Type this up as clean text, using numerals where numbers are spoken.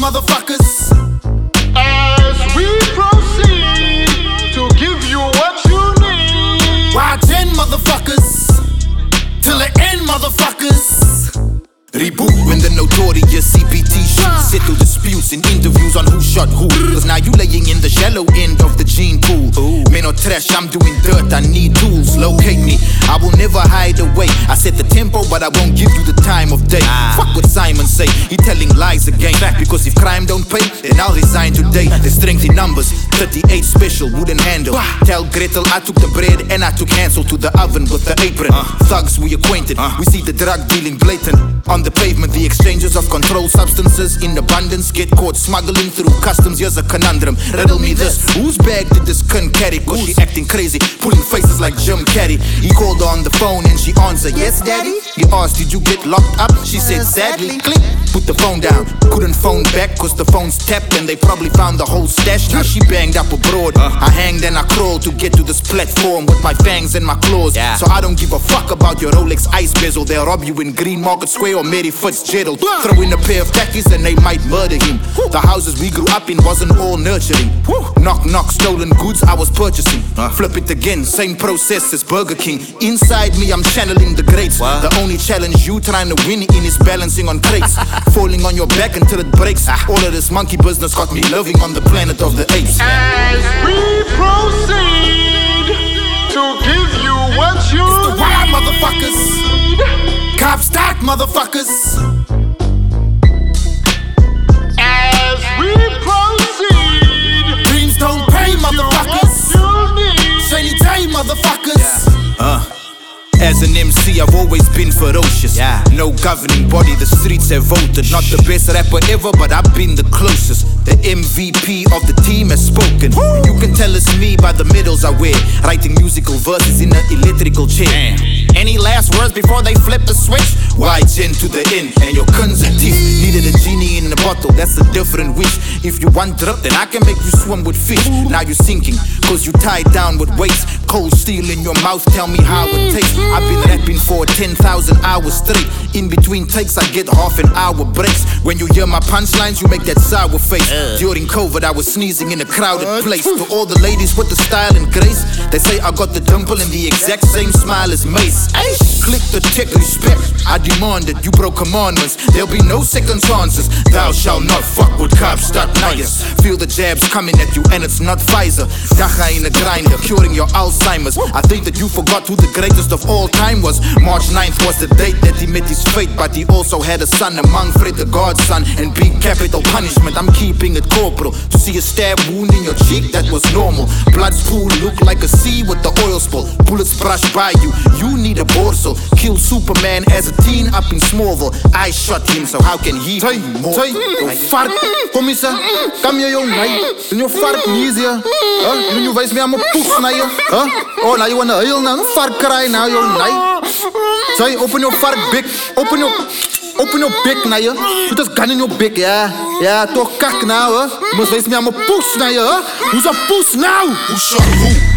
motherfuckers. As we proceed to give you what you need. Watch in, motherfuckers, till the end, motherfuckers. Reboot when the notorious CPT shoots. Settle disputes in interviews on who shot who. Cause now you laying in the shallow end of the gene pool. Men or trash, I'm doing dirt, I need tools. Locate me, I will never hide away. I set the tempo, but I won't give you the time of day. Fuck what Simon say, he telling lies again. Because if crime don't pay, then I'll resign today. There's strength in numbers, 38 special, wooden handle. Tell Gretel I took the bread and I took Hansel to the oven with the apron. Thugs we acquainted, we see the drug dealing blatant. On the pavement, the exchanges of controlled substances in abundance. Get caught smuggling through customs, here's a conundrum. Riddle me this, whose bag did this cunt carry? Cause she acting crazy, pulling faces like Jim Carrey. He called her on the phone and she answered, yes daddy. He asked, did you get locked up? She said, sadly. Click, put the phone down, couldn't phone back cause the phone's tapped and they probably found the whole stash. Now she banged up abroad, I hanged and I crawled to get to this platform with my fangs and my claws. So I don't give a fuck about your Rolex ice bezel. They'll rob you in Green Market Square or Mary Fitzgerald. Throw in a pair of khakis and they might murder him. The houses we grew up in wasn't all nurturing. Knock knock, stolen goods I was purchasing. Flip it again, same process as Burger King. Inside me I'm channeling the greats. The only challenge you trying to win in is balancing on crates. Falling on your back until it breaks. All of this monkey business got me living on the planet of the apes. As we proceed to give you what you It's the wild need. motherfuckers. Cop stock motherfuckers. As we proceed, Dreams don't pay motherfuckers. you need. Shiny day motherfuckers. As an MC, I've always been ferocious. No governing body, the streets have voted. Not the best rapper ever, but I've been the closest. The MVP of the team has spoken. You can tell it's me by the medals I wear. Writing musical verses in an electrical chair. Any last words before they flip the switch? Wide gen to the end, and your guns and teeth. Needed a genie in a bottle, that's a different wish. If you want drip, then I can make you swim with fish. Now you're sinking, cause you tied down with weights. Cold steel in your mouth, tell me how it tastes. I've been rapping for 10,000 hours straight. In between takes, I get half an hour breaks. When you hear my punchlines, you make that sour face. During COVID, I was sneezing in a crowded place. To all the ladies with the style and grace, they say I got the dimple and the exact same smile as Mace. Click the tick, respect, I demand it. You broke commandments, there'll be no second chances. Thou shalt not fuck with cops, stop niggas. Feel the jabs coming at you and it's not Pfizer. Dacha in a grinder, curing your Alzheimer's. I think that you forgot who the greatest of all time was. March 9th was the date that he met his fate, but he also had a son among Fred the godson. And big capital punishment, I'm keeping it corporal. To see a stab wound in your cheek, that was normal. Blood's pool look like a sea with the oil spill. Bullets brush by you, you need a borsal. Killed Superman as a teen up in Smallville. I shot him, so how can he be more? Fart, kom eens, kom je jong, nee. Doe je fart niet, ja. Doe je wijs me aan mijn poes, nee. Oh, nou je wanna heel nou, een fart krijgen, nou, joh, nee. Say, open your fart big, open your big, nee. Put this gun in your big, ja. Ja, toch kak nou, hè. Je moet wijs me aan mijn poes, nee, hè. Hoe's een poes nou? Who shot who?